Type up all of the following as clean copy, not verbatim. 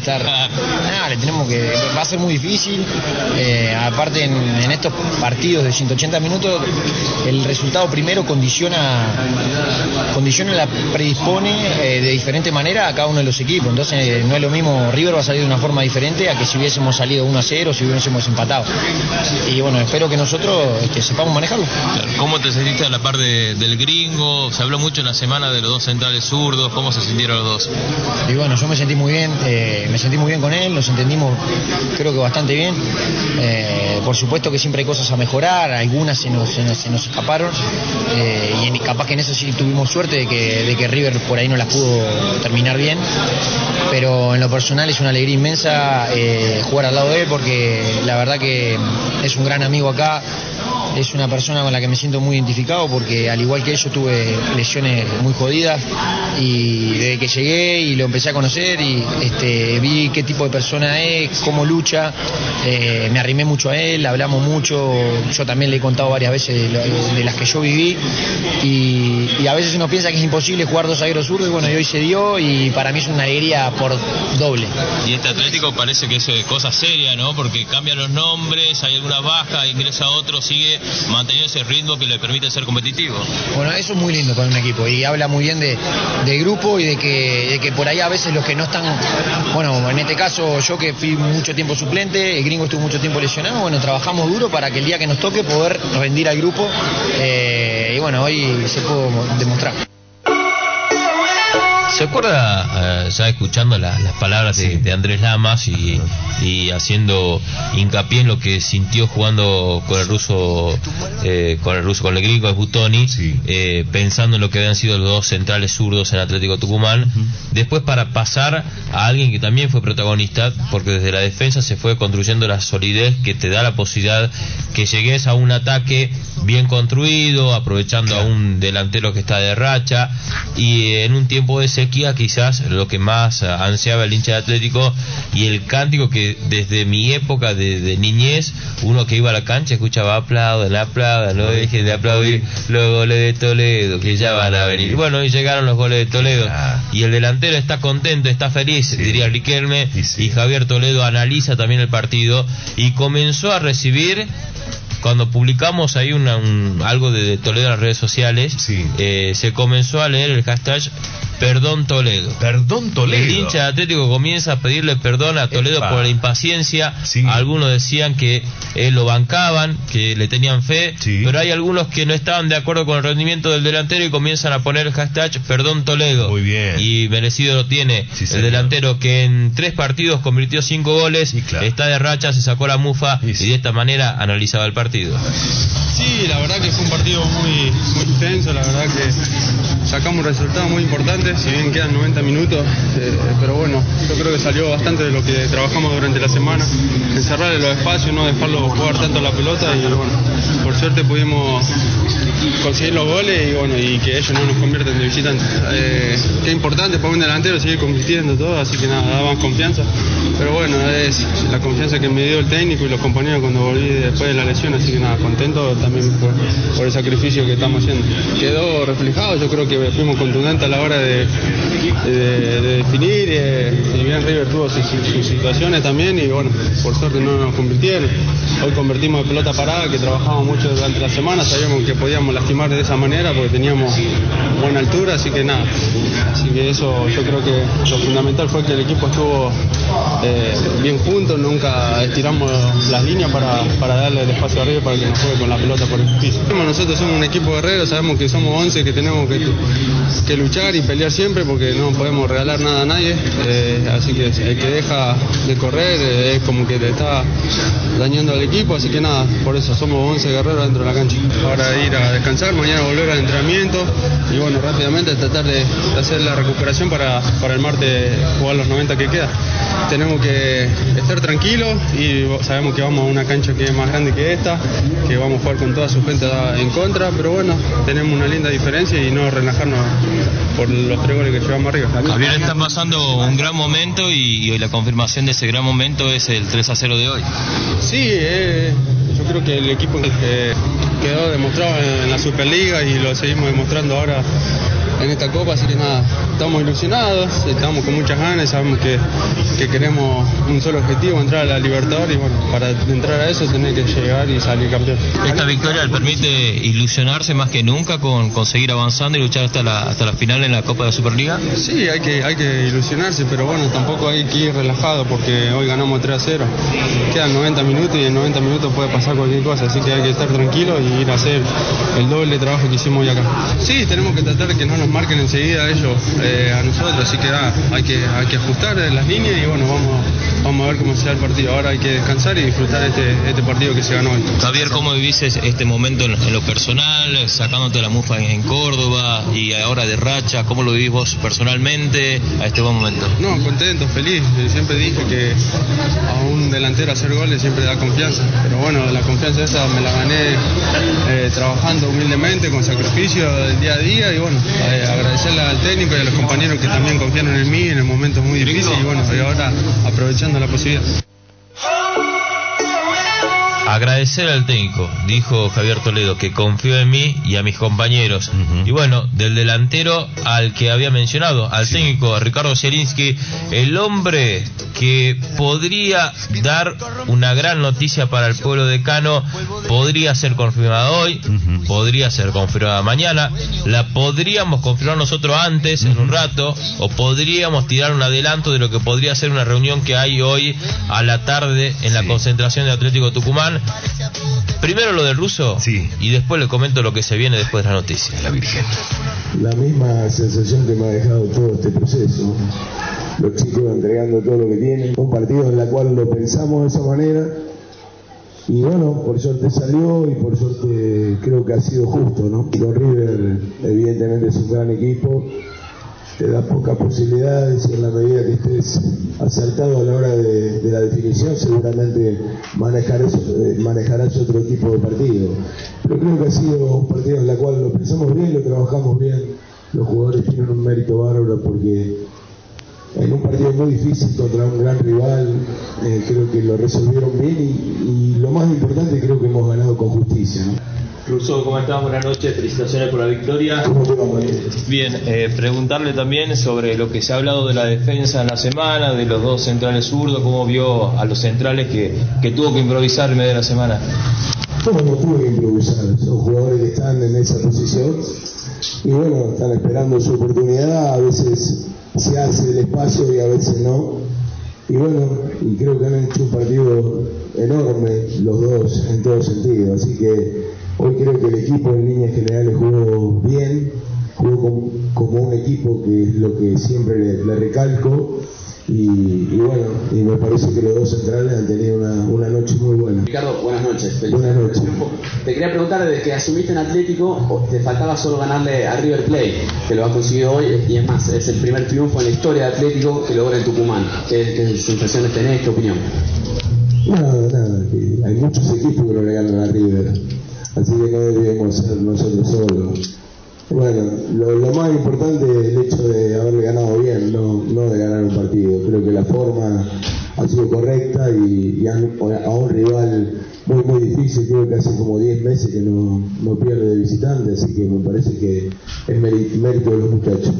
Le tenemos que, va a ser muy difícil, aparte en estos partidos de 180 minutos el resultado primero predispone de diferente manera a cada uno de los equipos, entonces no es lo mismo, River va a salir de una forma diferente a que si hubiésemos salido 1-0, si hubiésemos empatado, y bueno, espero que nosotros sepamos manejarlo. ¿Cómo te sentiste a la par del Gringo? Se habló mucho en la semana de los dos centrales zurdos, ¿cómo se sintieron los dos? Y bueno, yo me sentí muy bien, con él, nos entendimos creo que bastante bien, por supuesto que siempre hay cosas a mejorar, algunas se nos escaparon, y capaz que en eso sí tuvimos suerte de que River por ahí no las pudo terminar bien, pero en lo personal es una alegría inmensa jugar al lado de él, porque la verdad que es un gran amigo acá, es una persona con la que me siento muy identificado, porque al igual que él yo tuve lesiones muy jodidas, y desde que llegué y lo empecé a conocer y vi qué tipo de persona es, cómo lucha, me arrimé mucho a él, hablamos mucho, yo también le he contado varias veces de las que yo viví, y a veces uno piensa que es imposible jugar dos zagueros zurdos, y bueno, y hoy se dio, y para mí es una alegría por doble. Y este Atlético parece que es cosa seria, ¿no? Porque cambian los nombres, hay alguna baja, ingresa otro, sigue manteniendo ese ritmo que le permite ser competitivo. Bueno, eso es muy lindo para un equipo, y habla muy bien del grupo, y de que por ahí a veces los que no están, bueno, en este caso yo que fui mucho tiempo suplente, el Gringo estuvo mucho tiempo lesionado, bueno, trabajamos duro para que el día que nos toque poder rendir al grupo, y bueno, hoy se pudo demostrar. ¿Se acuerda, ya escuchando las palabras de Andrés Lamas y haciendo hincapié en lo que sintió jugando con el ruso, con el gringo, el Butoni, pensando en lo que habían sido los dos centrales zurdos en Atlético Tucumán, después para pasar a alguien que también fue protagonista, porque desde la defensa se fue construyendo la solidez que te da la posibilidad que llegues a un ataque bien construido, aprovechando a un delantero que está de racha, y en un tiempo de sequía quizás lo que más ansiaba el hincha de Atlético, y el cántico que desde mi época de niñez, uno que iba a la cancha escuchaba aplaudan, no dejen de aplaudir los goles de Toledo que ya van a venir. Bueno, y llegaron los goles de Toledo, y el delantero está contento, está feliz, diría Riquelme, y Javier Toledo analiza también el partido y comenzó a recibir. Cuando publicamos ahí algo de Toledo en las redes sociales, se comenzó a leer el hashtag Perdón Toledo. Perdón Toledo. El hincha de Atlético comienza a pedirle perdón a Toledo por la impaciencia. Algunos decían que lo bancaban, que le tenían fe, pero hay algunos que no estaban de acuerdo con el rendimiento del delantero y comienzan a poner el hashtag Perdón Toledo. Muy bien. Y merecido lo tiene el delantero, que en 3 partidos convirtió 5 goles, está de racha, se sacó la mufa y de esta manera analizaba el partido. Sí, la verdad que fue un partido muy intenso, la verdad que sacamos resultados muy importantes, si bien quedan 90 minutos, pero bueno, yo creo que salió bastante de lo que trabajamos durante la semana, encerrarle los espacios, no dejarlo jugar tanto la pelota, y bueno, por suerte pudimos conseguir los goles, y bueno, y que ellos no nos convierten de visitantes. Qué importante para un delantero seguir compitiendo todo, así que nada, da más confianza, pero bueno, es la confianza que me dio el técnico y los compañeros cuando volví después de la lesión, así que nada, contento también por el sacrificio que estamos haciendo. Quedó reflejado, yo creo que fuimos contundentes a la hora de definir, si bien River tuvo sus situaciones también, y bueno, por suerte no nos convirtieron. Hoy convertimos de pelota parada, que trabajamos mucho durante la semana, sabíamos que podíamos lastimar de esa manera porque teníamos buena altura, así que nada, así que eso yo creo que lo fundamental fue que el equipo estuvo bien juntos, nunca estiramos las líneas para darle el espacio a River para que nos juegue con la pelota por el piso. Nosotros somos un equipo guerrero, sabemos que somos 11 que tenemos que luchar y pelear siempre porque no podemos regalar nada a nadie, así que el que deja de correr es como que le está dañando al equipo, así que nada, por eso somos 11 guerreros dentro de la cancha. Ahora ir a descansar, mañana volver al entrenamiento y bueno, rápidamente tratar de hacer la recuperación para el martes jugar los 90 que queda. Tenemos que estar tranquilos y sabemos que vamos a una cancha que es más grande que esta, que vamos a jugar con toda su gente en contra, pero bueno, tenemos una linda diferencia y no relajarnos por los 3 goles que llevamos arriba. Javier está pasando un gran momento y hoy la confirmación de ese gran momento es el 3-0 de hoy. Sí, yo creo que el equipo quedó demostrado en la Superliga y lo seguimos demostrando ahora en esta Copa, así que nada, estamos ilusionados, estamos con muchas ganas, sabemos que queremos un solo objetivo, entrar a la Libertadores, y bueno, para entrar a eso tenés que llegar y salir campeón. Esta victoria le permite ilusionarse más que nunca con seguir avanzando y luchar hasta la final en la Copa de la Superliga. Sí, hay que ilusionarse, pero bueno, tampoco hay que ir relajado porque hoy ganamos 3-0. Quedan 90 minutos y en 90 minutos puede pasar cualquier cosa, así que hay que estar tranquilo y ir a hacer el doble trabajo que hicimos hoy acá. Sí, tenemos que tratar de que no nos marquen enseguida ellos a nosotros, así que hay que ajustar las líneas y bueno, vamos a ver cómo será el partido. Ahora hay que descansar y disfrutar este partido que se ganó hoy. Javier, ¿cómo vivís este momento en lo personal, sacándote la mufa en Córdoba y ahora de racha? ¿Cómo lo vivís vos personalmente a este buen momento? No, contento, feliz. Siempre dije que a un delantero hacer goles siempre da confianza, pero bueno, la confianza esa me la gané trabajando humildemente, con sacrificio del día a día, y bueno, agradecerle al técnico y a los compañeros que también confiaron en mí en momentos muy difíciles, y bueno, y ahora aprovechando la posibilidad. Agradecer al técnico, dijo Javier Toledo, que confió en mí y a mis compañeros. Y bueno, del delantero al que había mencionado, al técnico, a Ricardo Zielinski, el hombre que podría dar una gran noticia para el pueblo decano, podría ser confirmada hoy, podría ser confirmada mañana, la podríamos confirmar nosotros antes, en un rato, o podríamos tirar un adelanto de lo que podría ser una reunión que hay hoy a la tarde en la concentración de Atlético Tucumán. Primero lo del ruso, y después le comento lo que se viene después de la noticia. La Virgen. La misma sensación que me ha dejado todo este proceso. Los chicos entregando todo lo que tienen. Un partido en el cual lo pensamos de esa manera. Y bueno, por suerte salió y por suerte creo que ha sido justo, ¿no? Con River, evidentemente es un gran equipo. Te da pocas posibilidades y en la medida que estés acertado a la hora de la definición seguramente manejarás otro tipo de partido. Pero creo que ha sido un partido en el cual lo pensamos bien, lo trabajamos bien. Los jugadores tienen un mérito bárbaro porque en un partido muy difícil contra un gran rival creo que lo resolvieron bien y lo más importante creo que hemos ganado con justicia, ¿no? Russo, ¿cómo estás? Buenas noches, felicitaciones por la victoria. ¿Cómo te va, María? Bien, preguntarle también sobre lo que se ha hablado de la defensa en la semana, de los dos centrales zurdos, cómo vio a los centrales que tuvo que improvisar en medio de la semana. No tuve que improvisar, son jugadores que están en esa posición y bueno, están esperando su oportunidad, a veces se hace el espacio y a veces no. Y bueno, y creo que han hecho un partido enorme los dos en todo sentido, así que hoy creo que el equipo en líneas generales jugó bien, jugó como un equipo, que es lo que siempre le recalco, y bueno, y me parece que los dos centrales han tenido una noche muy buena. Ricardo, buenas noches. Buenas noches. Te quería preguntar, desde que asumiste en Atlético, te faltaba solo ganarle a River Plate, que lo ha conseguido hoy, y es más, es el primer triunfo en la historia de Atlético que logra en Tucumán. ¿Qué sensaciones tenés? ¿Qué opinión? Nada, que hay muchos equipos que no le ganan a River, así que no debemos ser nosotros solos. Bueno, lo más importante es el hecho de haberle ganado bien, no de ganar un partido. Creo que la forma ha sido correcta y a un rival muy difícil, creo que hace como 10 meses que no pierde de visitante, así que me parece que es mérito de los muchachos.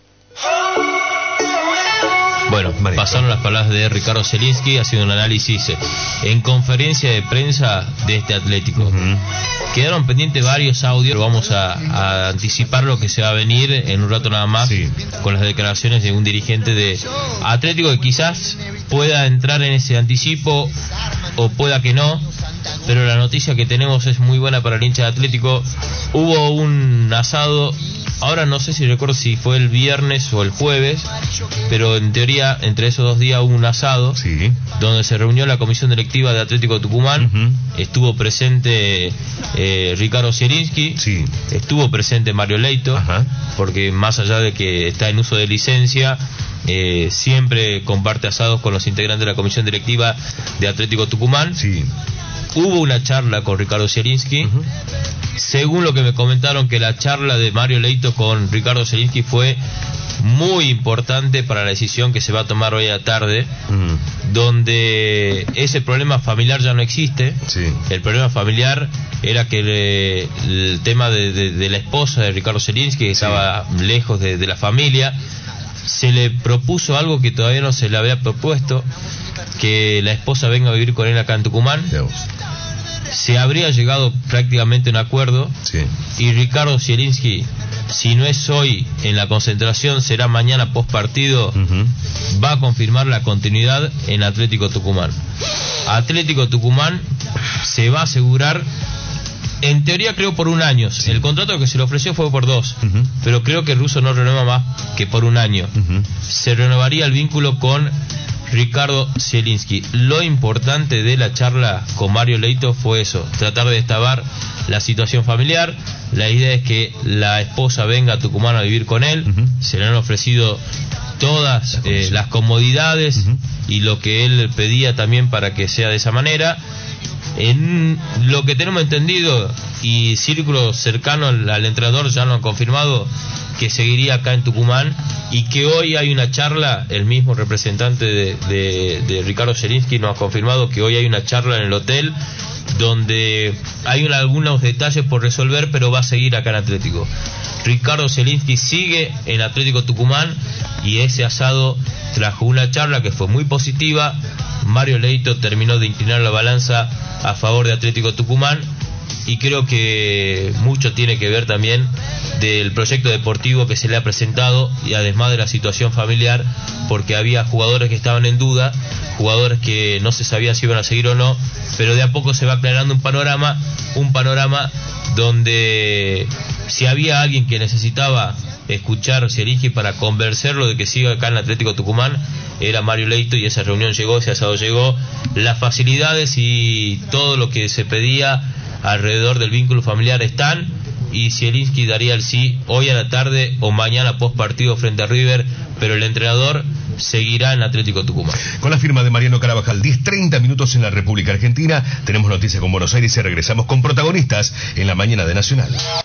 Bueno, pasaron las palabras de Ricardo Zielinski haciendo un análisis en conferencia de prensa de este Atlético. Quedaron pendientes varios audios, pero vamos a anticipar lo que se va a venir en un rato nada más, con las declaraciones de un dirigente de Atlético que quizás pueda entrar en ese anticipo o pueda que no, pero la noticia que tenemos es muy buena para el hincha de Atlético. Hubo un asado, ahora no sé si recuerdo si fue el viernes o el jueves, pero en teoría entre esos 2 días hubo un asado donde se reunió la comisión directiva de Atlético Tucumán. Estuvo presente Ricardo Zielinski, estuvo presente Mario Leito, porque más allá de que está en uso de licencia, siempre comparte asados con los integrantes de la comisión directiva de Atlético Tucumán. Hubo una charla con Ricardo Zielinski. Según lo que me comentaron, que la charla de Mario Leito con Ricardo Zielinski fue muy importante para la decisión que se va a tomar hoy a la tarde, donde ese problema familiar ya no existe. El problema familiar era que el tema de la esposa de Ricardo Zielinski, que estaba lejos de la familia, se le propuso algo que todavía no se le había propuesto, que la esposa venga a vivir con él acá en Tucumán. Se habría llegado prácticamente a un acuerdo, sí. Y Ricardo Zielinski, si no es hoy en la concentración, será mañana post partido, va a confirmar la continuidad en Atlético Tucumán. Atlético Tucumán se va a asegurar, en teoría creo por un año, sí. El contrato que se le ofreció fue por 2, pero creo que el ruso no renueva más que por un año. Se renovaría el vínculo con Ricardo Zielinski. Lo importante de la charla con Mario Leito fue eso, tratar de destabar la situación familiar. La idea es que la esposa venga a Tucumán a vivir con él. Se le han ofrecido todas las comodidades y lo que él pedía también para que sea de esa manera. En lo que tenemos entendido, y círculos cercanos al entrenador ya lo han confirmado, que seguiría acá en Tucumán, y que hoy hay una charla. El mismo representante de Ricardo Zielinski nos ha confirmado que hoy hay una charla en el hotel donde hay algunos detalles por resolver, pero va a seguir acá en Atlético. Ricardo Zielinski sigue en Atlético Tucumán, y ese asado trajo una charla que fue muy positiva. Mario Leito terminó de inclinar la balanza a favor de Atlético Tucumán, y creo que mucho tiene que ver también del proyecto deportivo que se le ha presentado, y además de la situación familiar, porque había jugadores que estaban en duda, jugadores que no se sabía si iban a seguir o no, pero de a poco se va aclarando un panorama donde si había alguien que necesitaba escuchar a Zielinski para convencerlo de que siga acá en el Atlético Tucumán, era Mario Leito, y esa reunión llegó, ese asado llegó. Las facilidades y todo lo que se pedía alrededor del vínculo familiar están, y Zielinski daría el sí hoy a la tarde o mañana post partido frente a River, pero el entrenador seguirá en Atlético Tucumán. Con la firma de Mariano Carabajal, 10:30 minutos en la República Argentina. Tenemos noticias con Buenos Aires y regresamos con protagonistas en la mañana de Nacional.